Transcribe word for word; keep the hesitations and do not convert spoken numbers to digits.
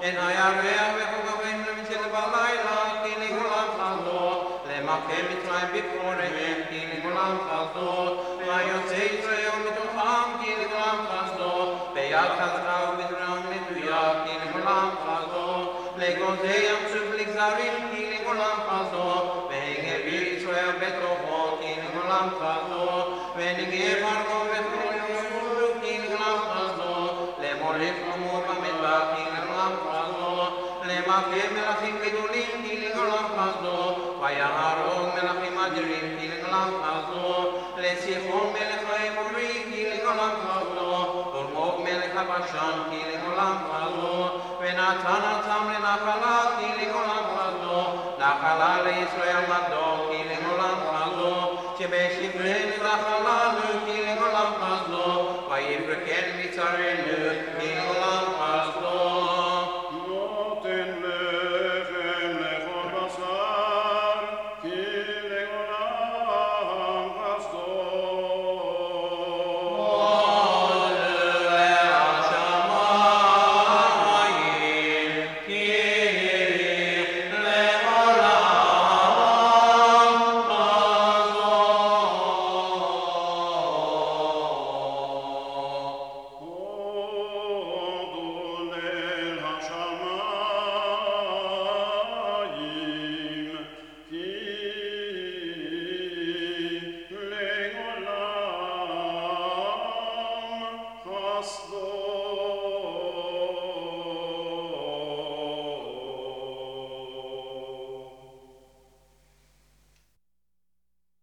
en הירח וחוגבים למשל בלילה, כי לגולם חזו, למכה מצרים בבחוריהם, כי לגולם חזו, ויוצא ישראל מתוכם, כי לגולם חזו, ביד חזקה ובזרועם נטויה, כי לגולם חזו, לגוזי ים סוף לגזרים, כי לגולם חזו, והגה בישראל בתוכו, כי לגולם חזו, ונגה פרעה וחרון ישמעו, כי לגולם חזו, למולך חמו במטבח, כי לגולם חזו, למכה מלכים גדולים, כי לגולם חזו, ויהרוג מלכים אדירים, כי לגולם חזו, לסיחון מלך האמורי, כי לגולם חזו, ורמוג מלך הבשן, כי לגולם חזו, ונתן ארצם לנחלה, כי לגולם חזו, נחלה לישראל מדו, כי לגולם חזו, שבשברי נחלנו, כי לגולם חזו, ויפרקן מצרינו, כי לגולם